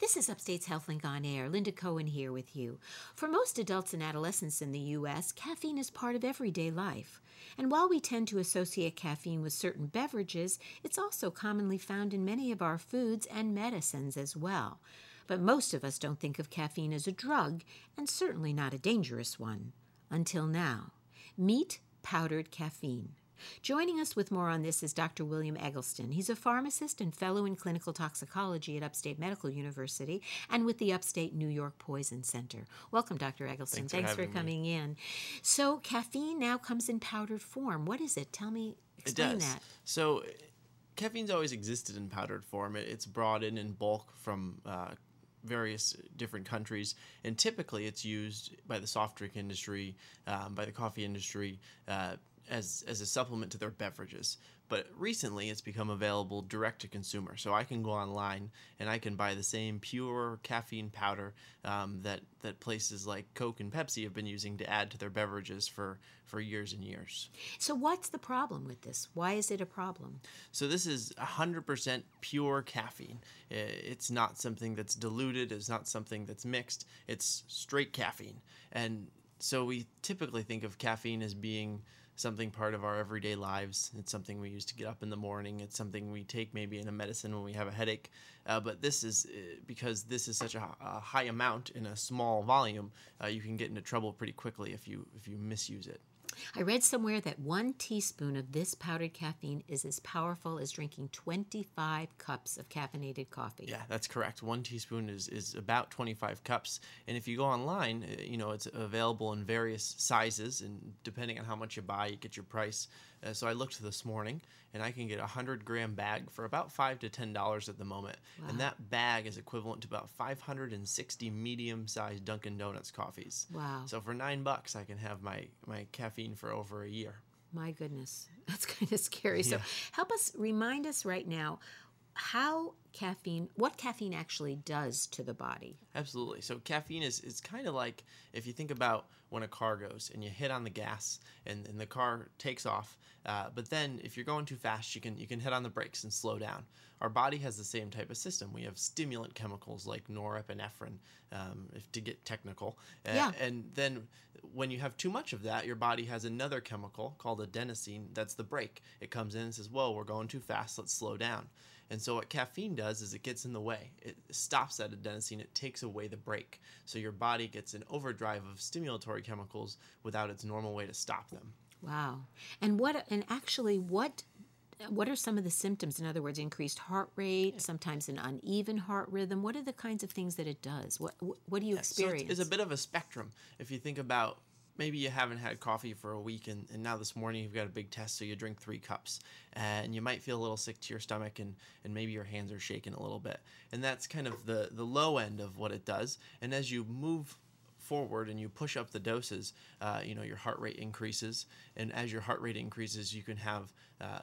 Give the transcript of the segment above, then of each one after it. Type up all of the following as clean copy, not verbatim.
This is Upstate's HealthLink on Air. Linda Cohen here with you. For most adults and adolescents in the U.S., caffeine is part of everyday life. And while we tend to associate caffeine with certain beverages, it's also commonly found in many of our foods and medicines as well. But most of us don't think of caffeine as a drug, and certainly not a dangerous one. Until now. Meet powdered caffeine. Joining us with more on this is Dr. William Eggleston. He's a pharmacist and fellow in clinical toxicology at Upstate Medical University and with the Upstate New York Poison Center. Welcome, Dr. Eggleston. Thanks for coming in. So caffeine now comes in powdered form. What is it? Explain that. So caffeine's always existed in powdered form. It's brought in bulk from various different countries, and typically it's used by the soft drink industry, by the coffee industry, as a supplement to their beverages. But recently it's become available direct to consumer. So I can go online and I can buy the same pure caffeine powder that places like Coke and Pepsi have been using to add to their beverages for years and years. So what's the problem with this? Why is it a problem? So this is 100% pure caffeine. It's not something that's diluted. It's not something that's mixed. It's straight caffeine. And so we typically think of caffeine as being something part of our everyday lives. It's something we use to get up in the morning. It's something we take maybe in a medicine when we have a headache. But this is, because this is such a high amount in a small volume, you can get into trouble pretty quickly if you misuse it. I read somewhere that 1 teaspoon of this powdered caffeine is as powerful as drinking 25 cups of caffeinated coffee. Yeah, that's correct. 1 teaspoon is about 25 cups. And if you go online, it's available in various sizes, and depending on how much you buy, you get your price. So I looked this morning, and I can get a 100-gram bag for about $5 to $10 at the moment. Wow. And that bag is equivalent to about 560 medium-sized Dunkin' Donuts coffees. Wow. So for $9, I can have my caffeine for over a year. My goodness, that's kind of scary. Yeah. So remind us right now what caffeine actually does to the body. Absolutely. So caffeine is kind of like if you think about when a car goes and you hit on the gas and the car takes off, but then if you're going too fast, you can hit on the brakes and slow down. Our body has the same type of system. We have stimulant chemicals like norepinephrine, to get technical. And then when you have too much of that, your body has another chemical called adenosine. That's the brake. It comes in and says, whoa, we're going too fast. Let's slow down. And so what caffeine does is it gets in the way. It stops that adenosine. It takes away the brake. So your body gets an overdrive of stimulatory chemicals without its normal way to stop them. Wow. And what are some of the symptoms? In other words, increased heart rate, sometimes an uneven heart rhythm. What are the kinds of things that it does? What do you experience? So it's a bit of a spectrum. If you think about maybe you haven't had coffee for a week, and now this morning you've got a big test, so you drink 3 cups. And you might feel a little sick to your stomach, and maybe your hands are shaking a little bit. And that's kind of the low end of what it does. And as you move forward and you push up the doses, your heart rate increases. And as your heart rate increases, you can have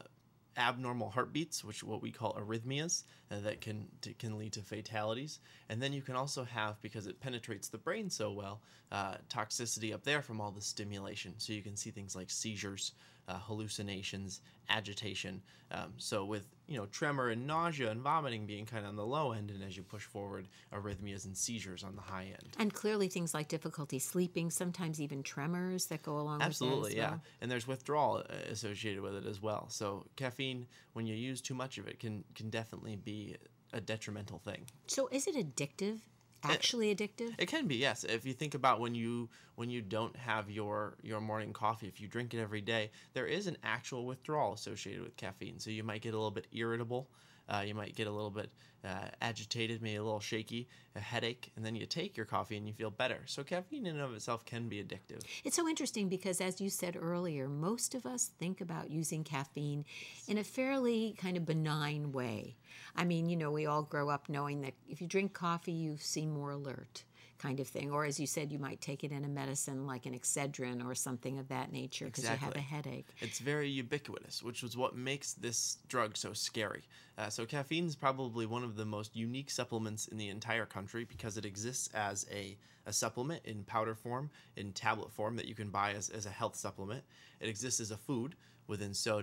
abnormal heartbeats, which what we call arrhythmias, that can lead to fatalities. And then you can also have, because it penetrates the brain so well, toxicity up there from all the stimulation. So you can see things like seizures, hallucinations, agitation. So with tremor and nausea and vomiting being kind of on the low end, and as you push forward, arrhythmias and seizures on the high end. And clearly things like difficulty sleeping, sometimes even tremors that go along Absolutely, with that as well. Yeah. And there's withdrawal associated with it as well. So caffeine, when you use too much of it, can definitely be a detrimental thing. So is it addictive? Actually addictive? It can be, yes. If you think about when you don't have your morning coffee, if you drink it every day, there is an actual withdrawal associated with caffeine. So you might get a little bit irritable. You might get a little bit agitated, maybe a little shaky, a headache, and then you take your coffee and you feel better. So caffeine in and of itself can be addictive. It's so interesting because, as you said earlier, most of us think about using caffeine in a fairly kind of benign way. I mean, we all grow up knowing that if you drink coffee, you seem more alert, kind of thing. Or as you said, you might take it in a medicine like an Excedrin or something of that nature because you have a headache. It's very ubiquitous, which is what makes this drug so scary. So caffeine is probably one of the most unique supplements in the entire country because it exists as a supplement in powder form, in tablet form that you can buy as a health supplement. It exists as a food within soda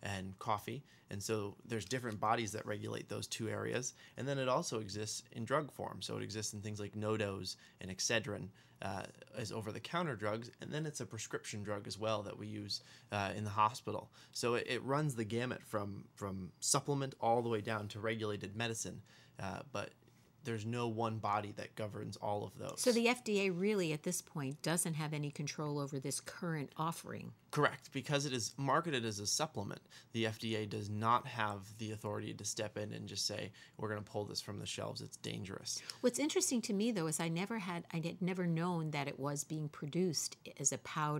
and coffee. And so there's different bodies that regulate those two areas. And then it also exists in drug form. So it exists in things like Nodos and Excedrin as over-the-counter drugs. And then it's a prescription drug as well that we use in the hospital. So it runs the gamut from supplement all the way down to regulated medicine. But there's no one body that governs all of those. So the FDA really, at this point, doesn't have any control over this current offering. Correct. Because it is marketed as a supplement, the FDA does not have the authority to step in and just say, we're going to pull this from the shelves. It's dangerous. What's interesting to me, though, is I had never known that it was being produced as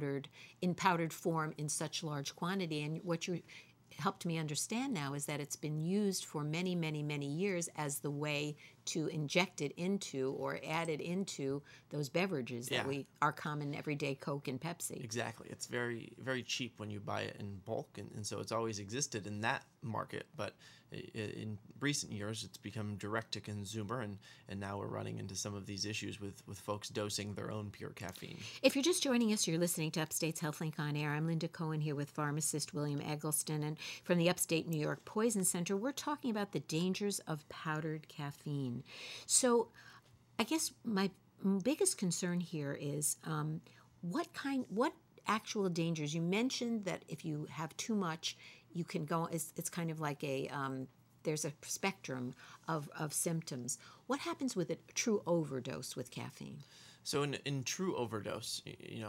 in powdered form in such large quantity. And what you helped me understand now is that it's been used for many, many, many years as the way to inject it into or add it into those beverages that are common everyday Coke and Pepsi. Exactly. It's very, very cheap when you buy it in bulk, and so it's always existed in that market. But in recent years, it's become direct to consumer, and now we're running into some of these issues with folks dosing their own pure caffeine. If you're just joining us, you're listening to Upstate's HealthLink on Air. I'm Linda Cohen here with pharmacist William Eggleston, and from the Upstate New York Poison Center, we're talking about the dangers of powdered caffeine. So I guess my biggest concern here is what actual dangers? You mentioned that if you have too much, you can go, it's kind of like there's a spectrum of symptoms. What happens with a true overdose with caffeine? So in true overdose,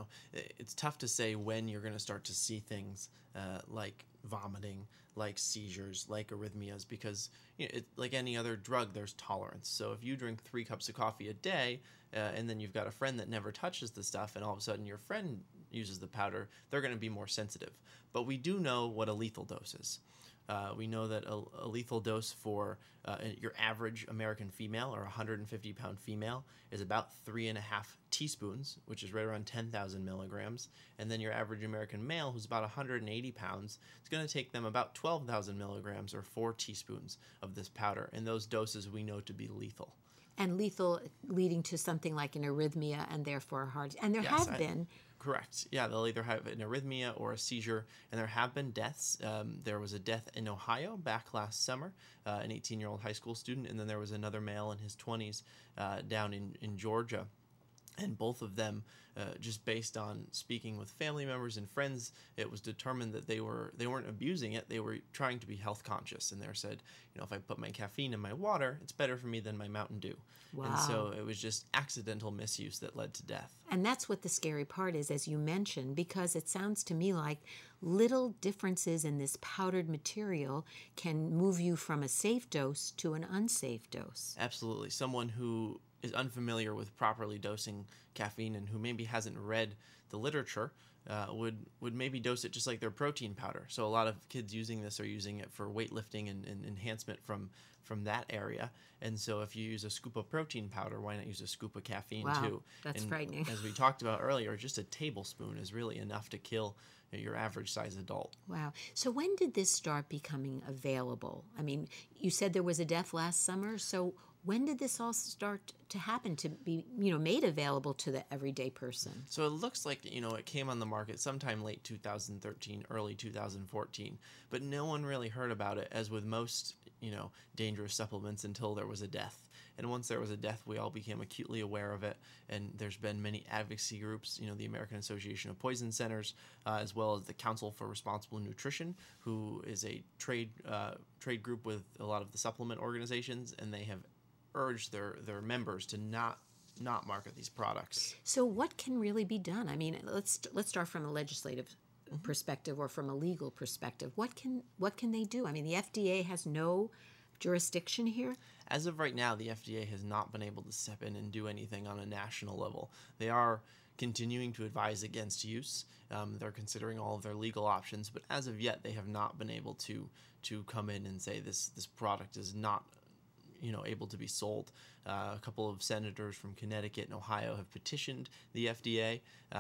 it's tough to say when you're going to start to see things like vomiting, like seizures, like arrhythmias, because like any other drug, there's tolerance. So if you drink 3 cups of coffee a day, and then you've got a friend that never touches the stuff, and all of a sudden your friend uses the powder, they're going to be more sensitive. But we do know what a lethal dose is. We know that a lethal dose for your average American female or 150-pound female is about 3.5 teaspoons, which is right around 10,000 milligrams. And then your average American male, who's about 180 pounds, it's going to take them about 12,000 milligrams or 4 teaspoons of this powder. And those doses we know to be lethal. And lethal, leading to something like an arrhythmia and therefore a heart. And there have been. Correct. Yeah, they'll either have an arrhythmia or a seizure, and there have been deaths. There was a death in Ohio back last summer, an 18-year-old high school student, and then there was another male in his 20s down in Georgia. And both of them, just based on speaking with family members and friends, it was determined that they weren't abusing it. They were trying to be health conscious, and they said, if I put my caffeine in my water, it's better for me than my Mountain Dew. Wow. And so it was just accidental misuse that led to death. And that's what the scary part is, as you mentioned, because it sounds to me like little differences in this powdered material can move you from a safe dose to an unsafe dose. Absolutely. Someone who is unfamiliar with properly dosing caffeine and who maybe hasn't read the literature would maybe dose it just like their protein powder. So a lot of kids using this are using it for weightlifting and enhancement from that area. And so if you use a scoop of protein powder, why not use a scoop of caffeine too? That's and frightening. As we talked about earlier, just a tablespoon is really enough to kill your average size adult. Wow. So when did this start becoming available? I mean, you said there was a death last summer, so when did this all start to happen, to be made available to the everyday person? So it looks like it came on the market sometime late 2013, early 2014, but no one really heard about it, as with most dangerous supplements, until there was a death. And once there was a death, we all became acutely aware of it. And there's been many advocacy groups, the American Association of Poison Centers, as well as the Council for Responsible Nutrition, who is a trade group with a lot of the supplement organizations, and they have urged their members to not market these products. So what can really be done? I mean, let's start from a legislative perspective or from a legal perspective. What can they do? I mean, the FDA has no jurisdiction here. As of right now, the FDA has not been able to step in and do anything on a national level. They are continuing to advise against use. They're considering all of their legal options, but as of yet, they have not been able to come in and say this product is not able to be sold. A couple of senators from Connecticut and Ohio have petitioned the FDA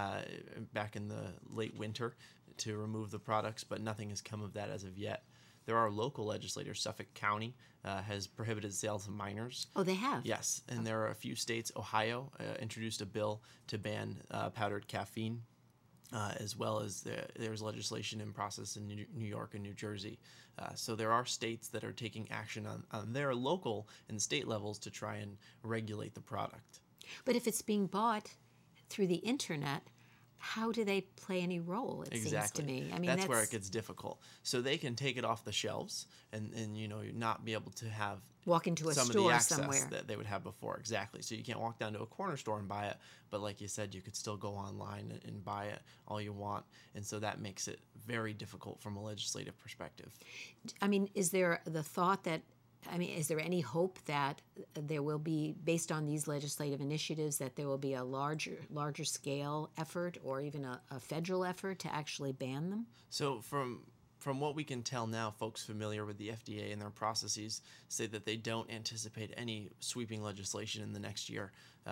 back in the late winter to remove the products, but nothing has come of that as of yet. There are local legislators. Suffolk County has prohibited sales of minors. Oh, they have? Yes, and there are a few states. Ohio introduced a bill to ban powdered caffeine. as well as there's legislation in process in New York and New Jersey. So there are states that are taking action on their local and state levels to try and regulate the product. But if it's being bought through the internet, how do they play any role, it seems to me? I mean, that's where it gets difficult. So they can take it off the shelves and not be able to have walk into a some of store the access somewhere that they would have before. Exactly. So you can't walk down to a corner store and buy it, but like you said, you could still go online and buy it all you want. And so that makes it very difficult from a legislative perspective. I mean, is there any hope that there will be, based on these legislative initiatives, that there will be a larger scale effort or even a federal effort to actually ban them? So from what we can tell now, folks familiar with the FDA and their processes say that they don't anticipate any sweeping legislation in the next year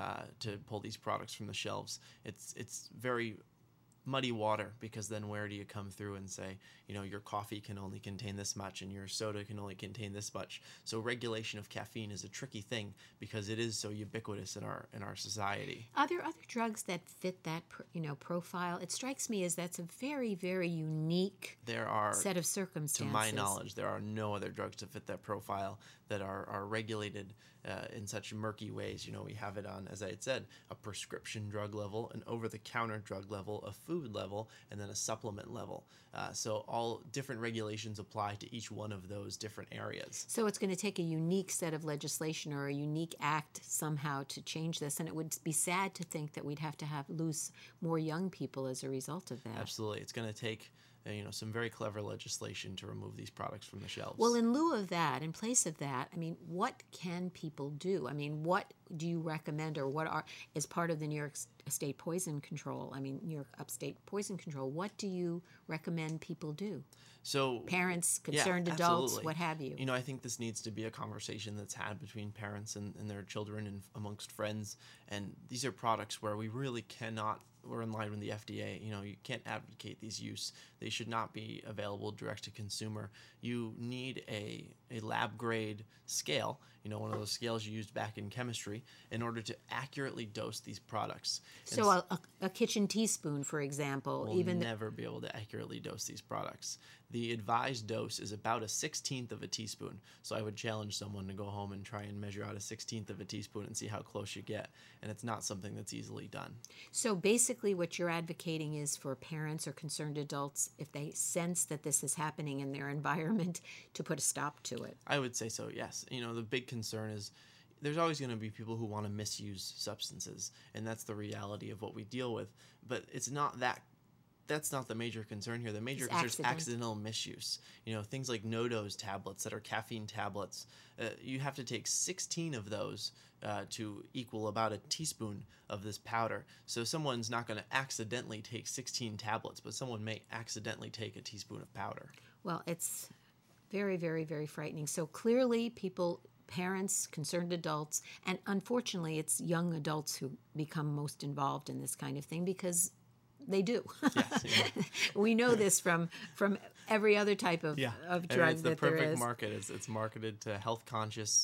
to pull these products from the shelves. It's very muddy water, because then where do you come through and say, your coffee can only contain this much and your soda can only contain this much? So regulation of caffeine is a tricky thing because it is so ubiquitous in our society. Are there other drugs that fit that profile? It strikes me as that's a very, very unique set of circumstances. To my knowledge, there are no other drugs to fit that profile that are regulated in such murky ways. We have it on, as I had said, a prescription drug level, an over-the-counter drug level, a food level, and then a supplement level. So all different regulations apply to each one of those different areas. So it's going to take a unique set of legislation or a unique act somehow to change this, and it would be sad to think that we'd have to lose more young people as a result of that. Absolutely. It's going to take some very clever legislation to remove these products from the shelves. Well, in lieu of that, in place of that, I mean, what can people do? I mean, what do you recommend, or as part of the New York State Poison Control, New York Upstate Poison Control, what do you recommend people do? So parents, concerned adults, absolutely. What have you? I think this needs to be a conversation that's had between parents and their children and amongst friends. And these are products where we really cannot, we're in line with the FDA. You can't advocate these use. They should not be available direct to consumer. You need a lab grade scale, one of those scales you used back in chemistry, in order to accurately dose these products. So a kitchen teaspoon, for example, will never be able to accurately dose these products. The advised dose is about a 1/16 of a teaspoon. So I would challenge someone to go home and try and measure out a 1/16 of a teaspoon and see how close you get. And it's not something that's easily done. So basically what you're advocating is for parents or concerned adults, if they sense that this is happening in their environment, to put a stop to it. I would say so, yes. The big concern is there's always going to be people who want to misuse substances, and that's the reality of what we deal with. But it's not that's not the major concern here. The major concern is accidental misuse. Things like no-dose tablets that are caffeine tablets. You have to take 16 of those to equal about a teaspoon of this powder. So someone's not going to accidentally take 16 tablets, but someone may accidentally take a teaspoon of powder. Well, it's very, very, very frightening. So clearly parents, concerned adults, and unfortunately it's young adults who become most involved in this kind of thing because they do. Yes, yeah. We know this from every other type of drug that there is. It's the perfect market. It's marketed to health-conscious,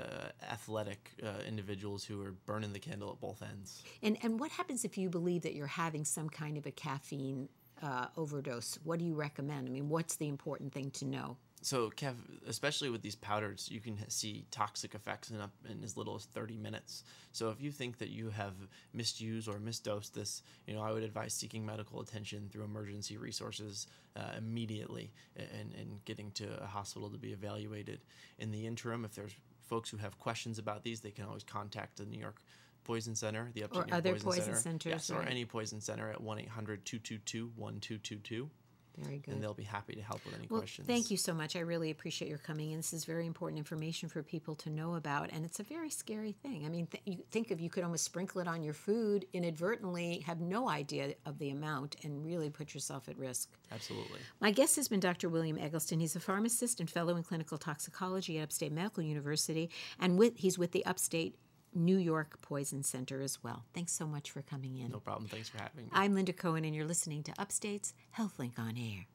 athletic individuals who are burning the candle at both ends. And what happens if you believe that you're having some kind of a caffeine overdose? What do you recommend? What's the important thing to know? So, especially with these powders, you can see toxic effects in as little as 30 minutes. So if you think that you have misused or misdosed this, I would advise seeking medical attention through emergency resources immediately and getting to a hospital to be evaluated. In the interim, if there's folks who have questions about these, they can always contact the New York Poison Center, the Upstate New York other poison centers, yes, right. Or any poison center at 1-800-222-1222. Very good. And they'll be happy to help with any questions. Thank you so much. I really appreciate your coming in. This is very important information for people to know about, and it's a very scary thing. You could almost sprinkle it on your food inadvertently, have no idea of the amount, and really put yourself at risk. Absolutely. My guest has been Dr. William Eggleston. He's a pharmacist and fellow in clinical toxicology at Upstate Medical University, and he's with the Upstate New York Poison Center as well. Thanks so much for coming in. No problem. Thanks for having me. I'm Linda Cohen, and you're listening to Upstate's HealthLink on Air.